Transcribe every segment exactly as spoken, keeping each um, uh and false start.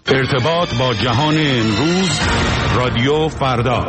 ارتباط با جهان امروز، رادیو فردا.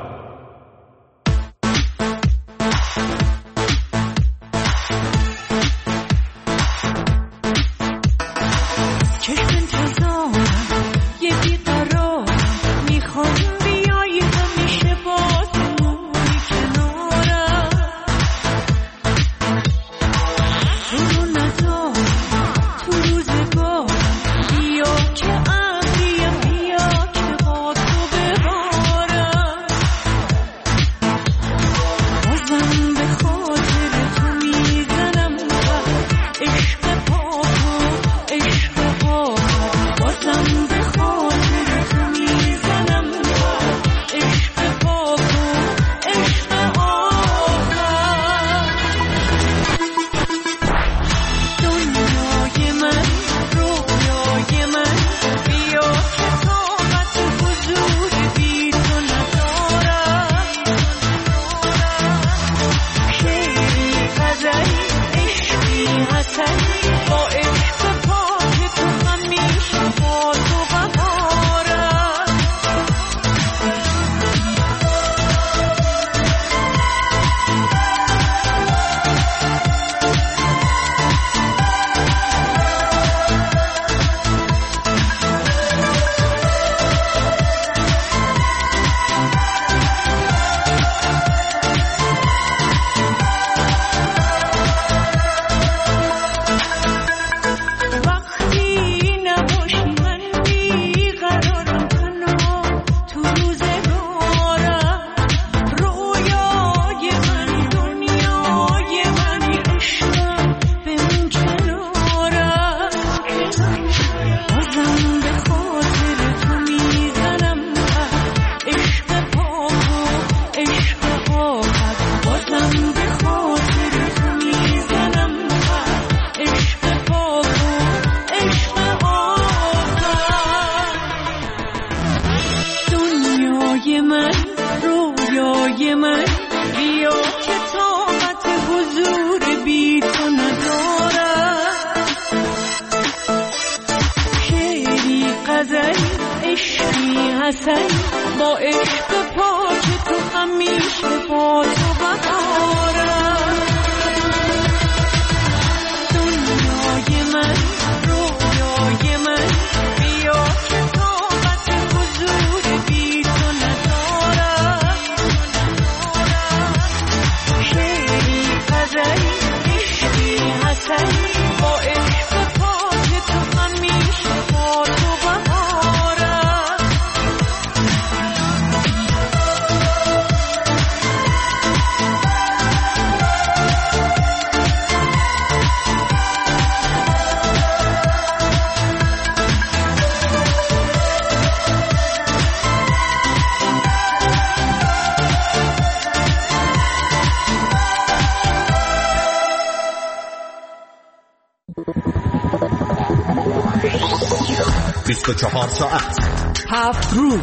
بیست و چهار ساعت، هفت روز،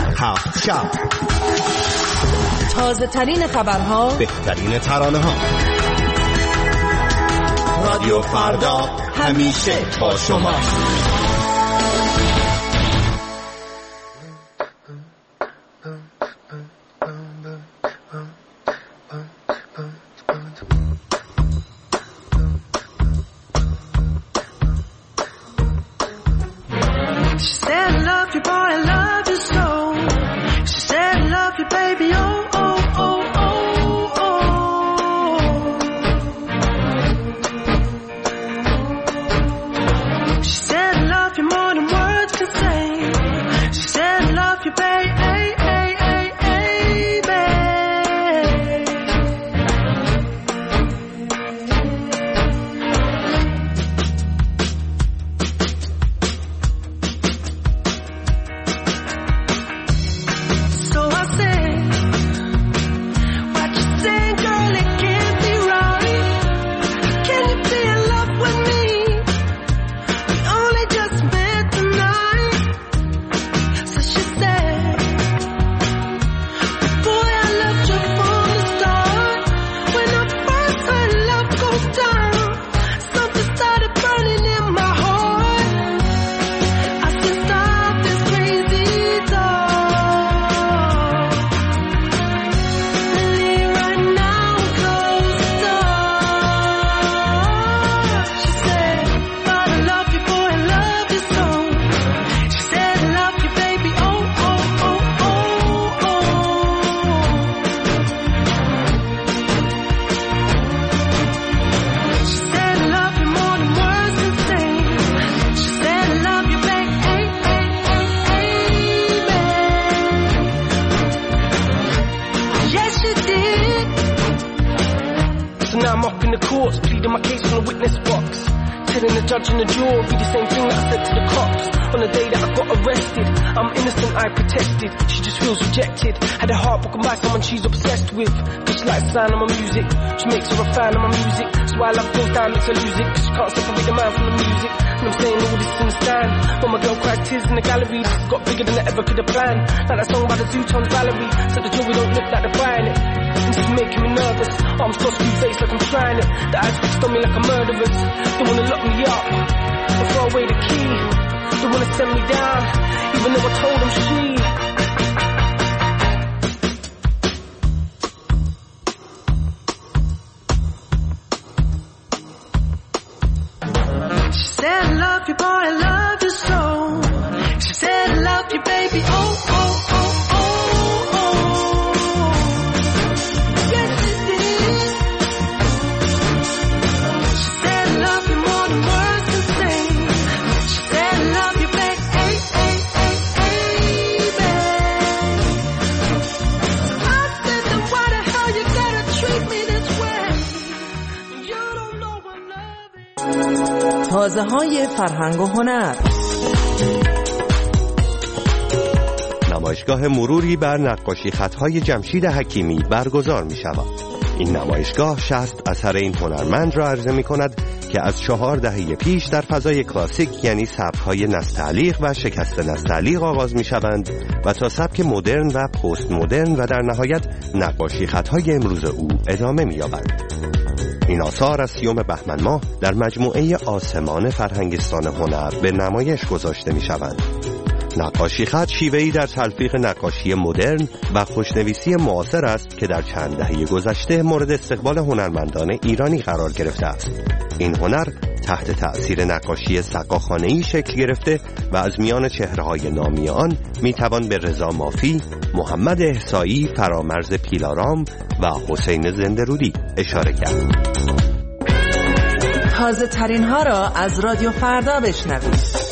هفت شب، تازه ترین خبرها، بهترین ترانه ها. رادیو فردا همیشه با شما. judge and the jury, the same thing that I said to the cops on the day that I got arrested. I'm innocent, I protested. She just feels rejected. Had her heart broken by someone she's obsessed with. Cause she likes the sound of my music. She makes her a fan of my music. So why love goes down, makes her lose it. Cause she can't separate the man from the music. And I'm saying all this in the stand. When my girl cried tears in the gallery, this got bigger than I ever could have planned. Like that song by the Zootons Valerie. Said the jewelry don't look like they're buying it. This is making me nervous. Arms crossed, blue face like I'm trying it. The eyes fixed on me like a murderer's. They wanna lock me up and throw away the key. They wanna send me down, even though I told them she. She said I love you, boy, I love you so. She said I love you, baby, oh, oh, oh, oh, oh. Yes, she did. She said I love you more than words can say. She said I love you, baby, hey, hey, hey, hey, baby. I said, then why the hell you gotta treat me this way? You don't know what love is. تازه های فرهنگ و هنر. نمایشگاه مروری بر نقاشی خطهای جمشید حکیمی برگزار می شود. این نمایشگاه شصت اثر این هنرمند را عرضه می کند که از چهار دهه پیش در فضای کلاسیک یعنی سبک‌های نستعلیق و شکست نستعلیق آغاز می شوند و تا سبک مدرن و پست مدرن و در نهایت نقاشی خطهای امروز او ادامه می یابند. این آثار از سیوم بهمن ماه در مجموعه آسمان فرهنگستان هنر به نمایش گذاشته می شوند. نقاشی خط شیوه‌ای در تلفیق نقاشی مدرن و خوشنویسی معاصر است که در چند دهه گذشته مورد استقبال هنرمندان ایرانی قرار گرفته است. این هنر تحت تأثیر نقاشی سقاخانه‌ای شکل گرفته و از میان چهره‌های نامی آن میتوان به رضا مافی، محمد احصایی، فرامرز پیلارام و حسین زنده‌رودی اشاره کرد. تازه ترین ها را از رادیو فردا بشنوید.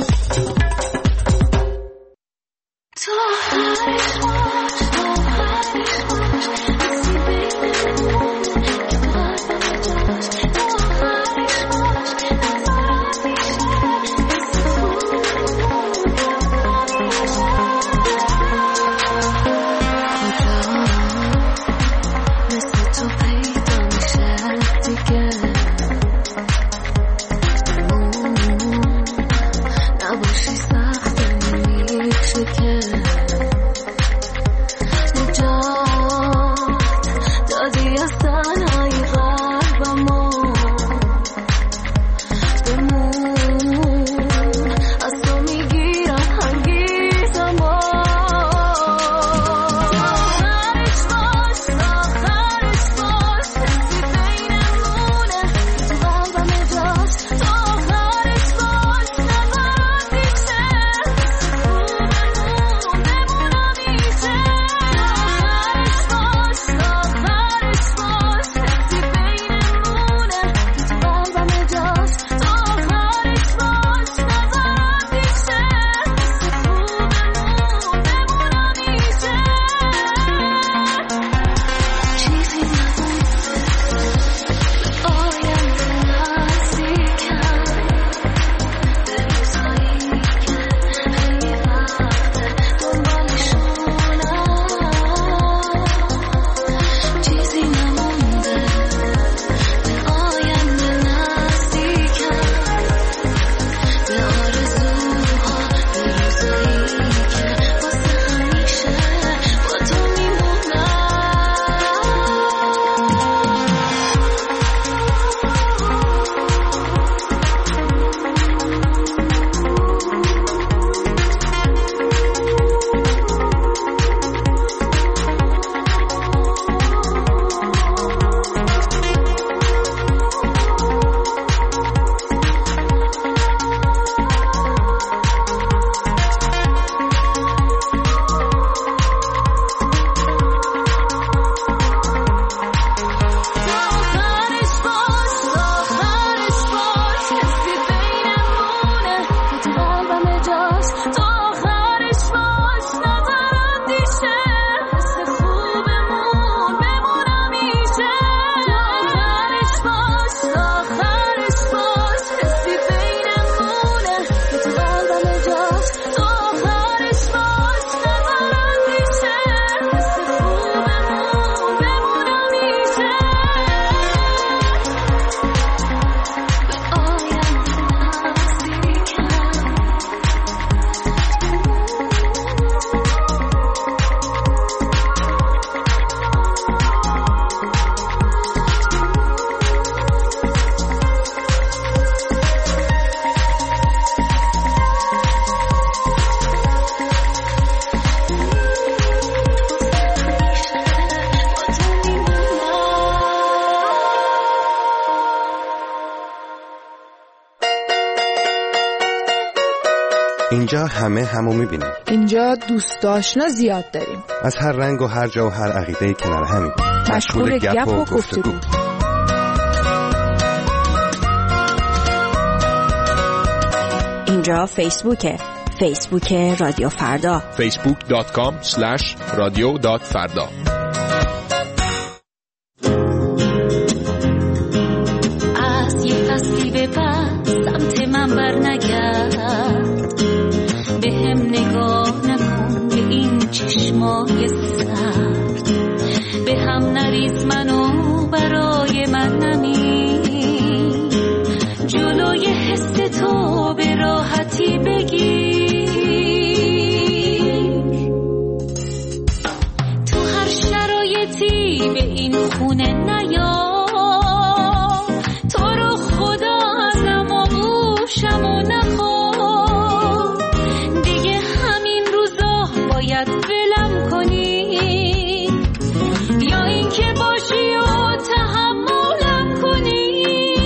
اینجا همه همو میبینیم. اینجا دوست آشنا زیاد داریم. از هر رنگ و هر جا و هر عقیده‌ای کنار همیم. مشغول گپ و گفتگو. اینجا فیسبوکه. فیسبوک رادیو فردا. فیسبوک دات کام اسلش رادیو دات فردا. از یه فصلی به بعد سمت من بر نگرد، به هم نگاه نکن به این چشمای سرد، به هم نریز منو برای من نمی، جلوی حس تو به راحتی بگیر، تو هر شرایطی به این خونه نیا، تو رو خدا ازم آغوشم و نخواه، دیگه همین روزا باید ولم کنی، یا این که باشی و تحملم کنی،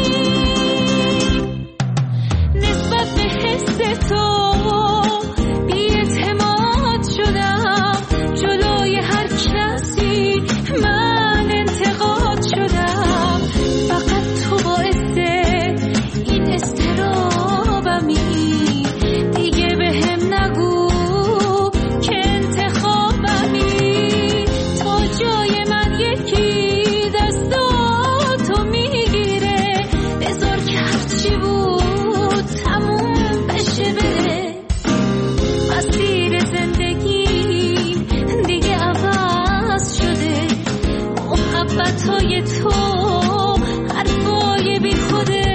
نسبت به حس تو بی‌اعتماد شدم، جلوی هر کسی من انتقاد شدم، فقط تو باعث این استرابمی، دیگه به هم نگو که انتخابمی، تا جای من یکی دستاتو میگیره، بذار که هرچی بود تموم بشه بره، مسیر زندگی دیگه عوض شده، محبتای تو حرفای بی خوده،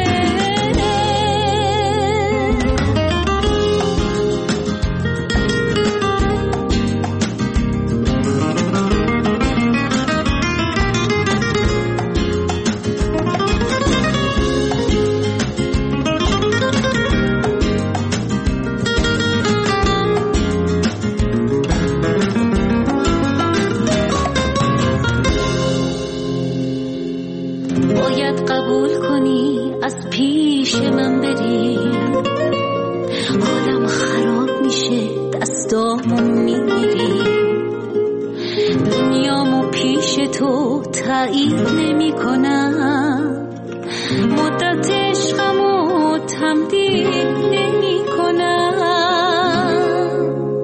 باید قبول کنی از پیش من بری، حالم خراب میشه دستامو میگیری، دنیامو پیش تو تایید نمی کنم، مدت عشقمو تمدید نمی کنم،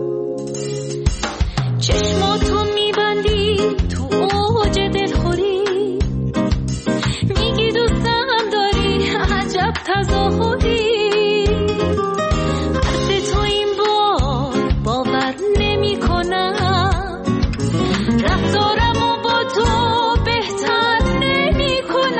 چشماتو میبندی تو اوج دلخوری، میگی دوستم داری عجب تظاهری، حرف تو این بار باور نمی کنم، رفتارمو با تو بهتر نمی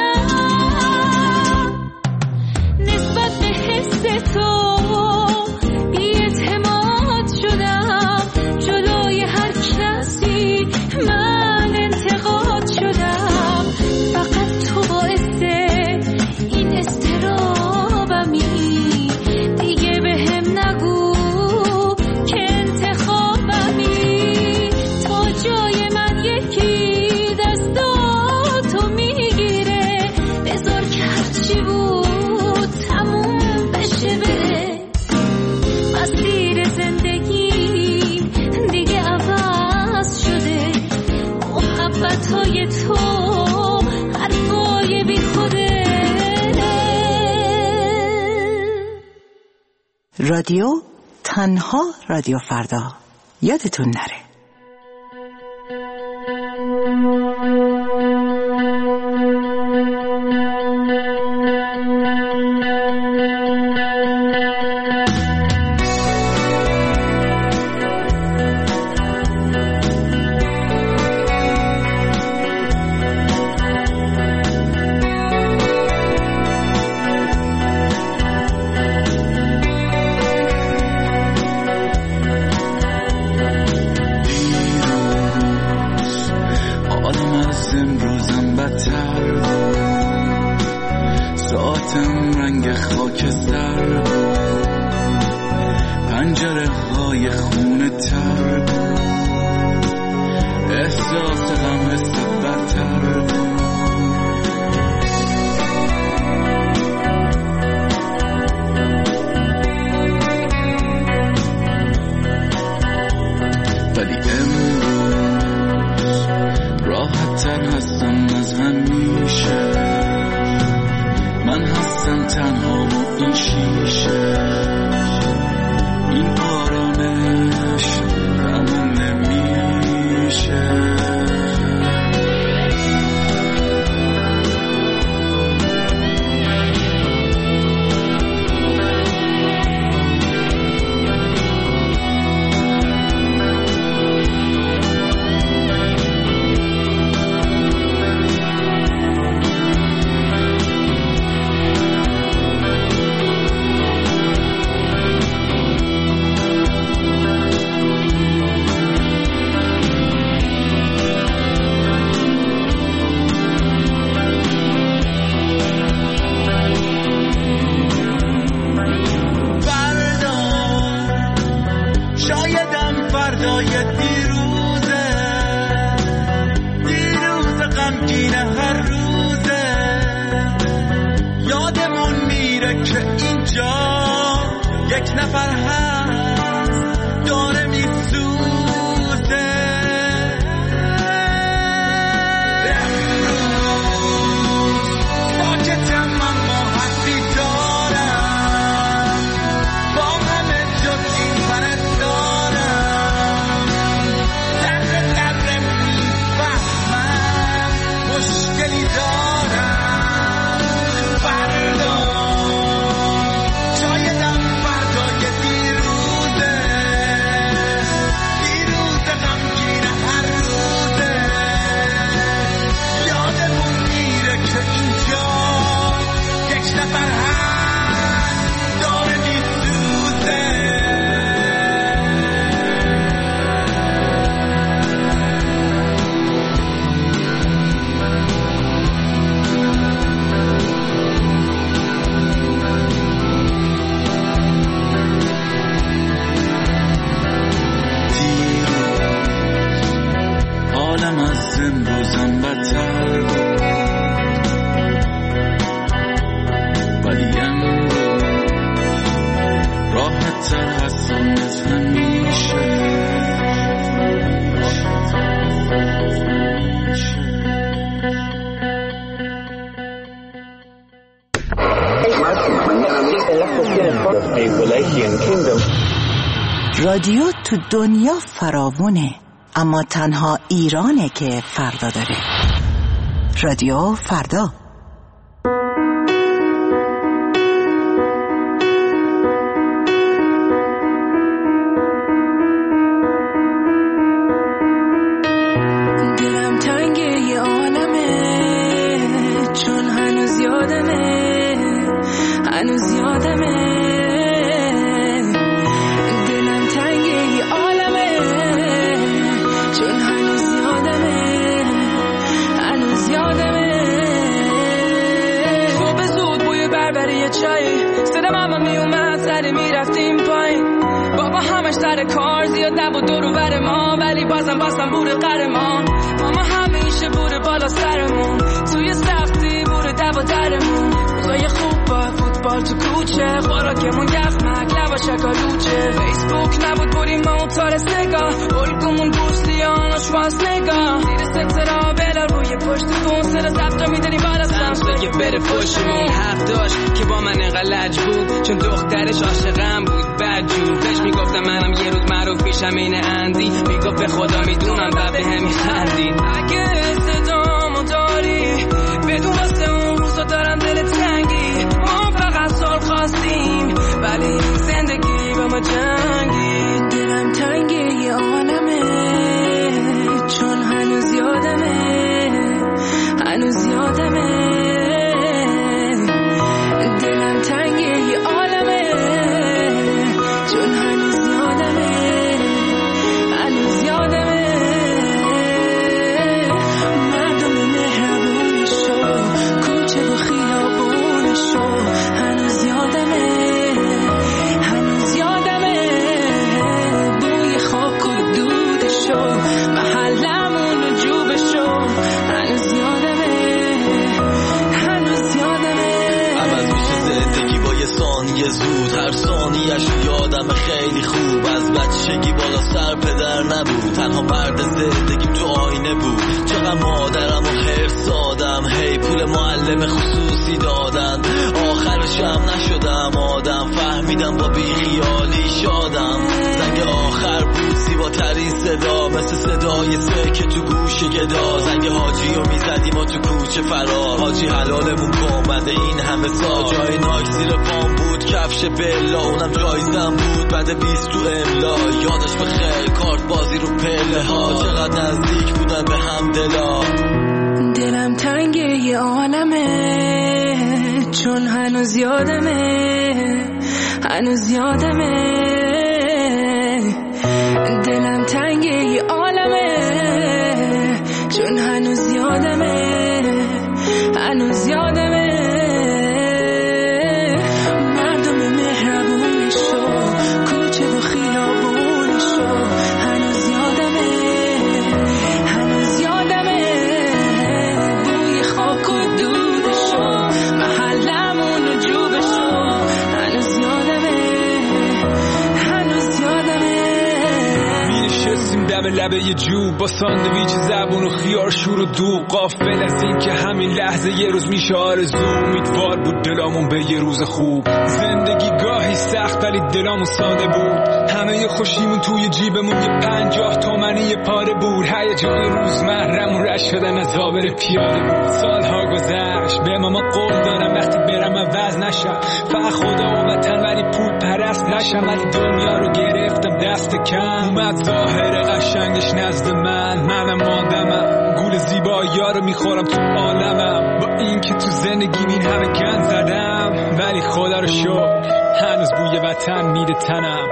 کنم، نسبت به حس تو بی‌اعتماد شدم، جلوی هر کسی من انتقاد شدم، فقط تو باعث این استرابمی، دیگه به هم نگو که انتخابمی، تا جای من یکی دستاتو میگیره، بذار که هرچی بود تموم بشه بره، مسیر زندگی دیگه عوض شده، محبتای تو حرفای بی خوده. رادیو تنها رادیو فردا، یادتون نره. فردای دیروزه، دیروز غمگین هر روزه. یادمون میره که اینجا یک نفر هست داره میسوزه. امروز پاکتم اما حسی دارم، با همه جز این پرستارم. ذره ذره میفهمم مشکلی دارم. فردا شایدم فردای دیروزه، دیروز غمگین هر روزه. یادمون میره که اینجا یک نفر هست داره میسوزه. حالم از امروزم بدتر بود، ولی امروز راحت تر هستم از همیشه. رادیو تو دنیا فراوونه، اما تنها ایرانه که فردا داره. رادیو فردا. دلم تنگه یه عالمه، چون هنوز یادمه، هنوز یادمه. دلم تنگه یه عالمه، چون هنوز یادمه، هنوز یادمه. صبح زود بوی بربری یه چایی، صدا ماما میومد سری میرفتیم پایین. بابا همش سر کار زیاد نبود دور و بر ما، ولی بازم بازم بوده قهر ما. ماما همیشه بوده بالا سرمون، توی سختی بوده دو درمون. روزای خوب با فوتبال تو کوچه، خوراکمون یخمک لبا شکالوچه. فیسبوک نبود بودیم موتار سگاه، الگومون بوسلیان و شواز نگاه. زیر سترا بلا روی پشت کن، سر زبطا میدنی بالا سمسا که بره پشتمون. حرف داشت که با من انقدر لج بود، چون دخترش عاشقم بود بدجور. بهش میگفتم منم یه روز معروف میشم این اندی، میگفت به خدا میدونم و به هم میخندید. اگه صدامو داری بدون واسه اون روزا دارم دل تنگی. ما فقط سال خواستیم ولی این زندگی با ما جنگی. دلم تنگه یه عالمه، چون هنوز یادمه، هنوز یادمه. دلم تنگه یه عالمه، چون هنوز یادمه، هنوز یادمه. مردم مهربونشو، کوچه و خیابونشو، هنوز یادمه، هنوز یادمه. بوی خاک و دودشو، محلمون و جوبشو، هنوز یادمه، هنوز یادمه. عوض میشه زندگی با یه ثانیه زود، هر ثانیه‌اش یادم خیلی خوب. از بچگی بالا سر پدر نبود، تنها مرد زندگیم تو آینه بود. چقدر مادرم و حفظ دادم، هی پول معلم خصوصی دادن. آخرش هم نشدم آدم، فهمیدم با بیخیالی شادم. زنگ آخر بود زیباترین صدا، مثل صدای سه که تو گوش گدا. زنگ حاجی رو میزدیم و تو کوچه فرار، حاجی حلالمون کن بنده این همه سال. جای ناک زیر پام بود، کفش بلا اونم جایزم بود. بعد بیست تو املا یادش بخیر، کارت بازی رو پله ها. چقدر نزدیک بودن به هم دلا. دلم تنگه یه عالمه، چون هنوز یادمه، هنوز یادمه. دلم تنگه یه عالمه، چون هنوز یادمه، هنوز یادمه. مردم مهربونشو، کوچه و خیابونشو، هنوز همه لبه یه جوب با ساندویچ زبون و خیار شور و دوغ، غافل از این که همین لحظه یه روز میشه آرزو. امیدوار بود دلامون به یه روز خوب. زندگی گاهی سخت ولی دلامون ساده بود. همه یه خوشیمون توی جیبمون یه پنجاه تومنی یه پاره بود. هیجان روزمره‌مون رشت شدن از آبر پیاده بود. سالها گذشت به ماما قول دادم وقتی برم عوض نشم، فقط خدا و وطن ولی پول پرست نشم. ولی دنیا رو گرفتم دست کم، اومد ظاهر قشنگش نزد من. منم آدمم، گول زیبایی‌ها رو میخورم تو عالمم. با این که تو زندگی این همه گند زدم ولی خدا رو شکر هنوز بوی وطن میده تنم.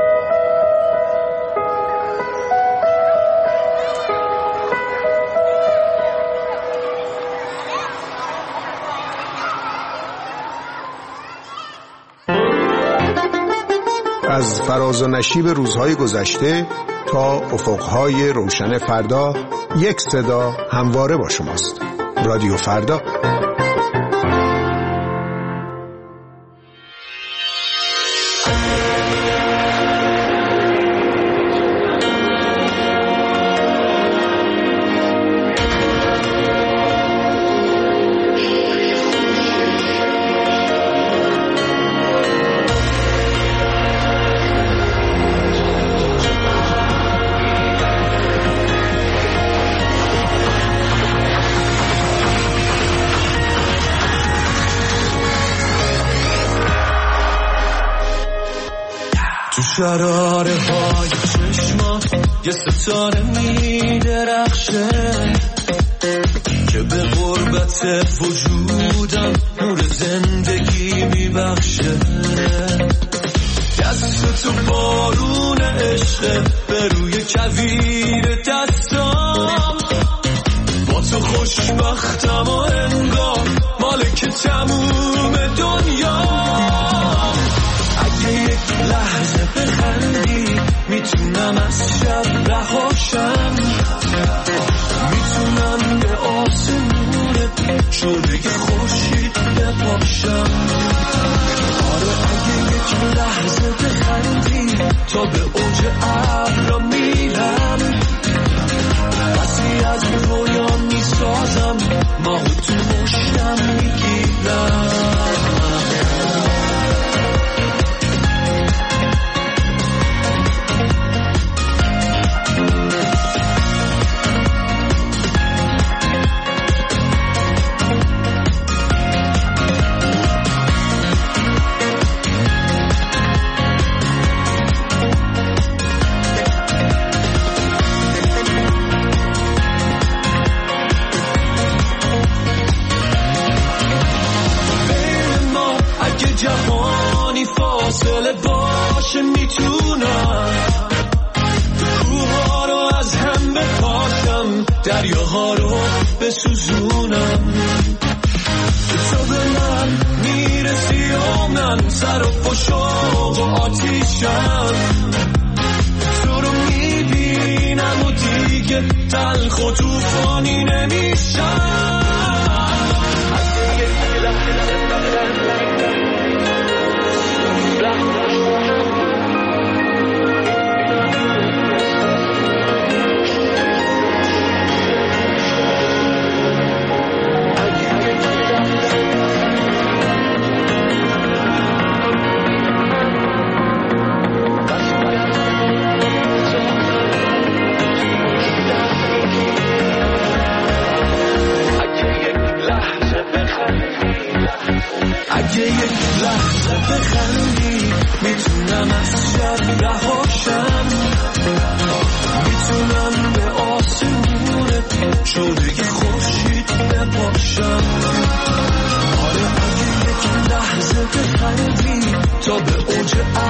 از فراز و نشیب روزهای گذشته تا افقهای روشن فردا، یک صدا همواره با شماست. رادیو فردا. شراره های چشمات یه ستاره می درخشه که به غربت وجودم نور زندگی می بخشه. دست تو بارون عشق به روی کویر دستام، با تو خوشبختم و انگار مالک تموم دنیا. اگه یک لحظه بخندی میتونم از شب رهاشم، میتونم به آسمونت شعله خورشید بپاشم. آره اگه یک لحظه بخندی تا به اوج ابرا میرم، بسی از رویا میسازم ماهو تو مشتم میگیرم. جهانی فاصله باشه میتونم کوها رو از هم بپاشم، دریاها رو بسوزونم. تو به من میرسی و من سر و شوق و آتیشم، تو رو میبینم و دیگه تلخ و توفانی نمیشم. اگه یک لحظه بخندی میتونم از شب رهاشم، میتونم به آسمونت شعله خورشید بپاشم. آره اگه یک لحظه بخندی تا به اوج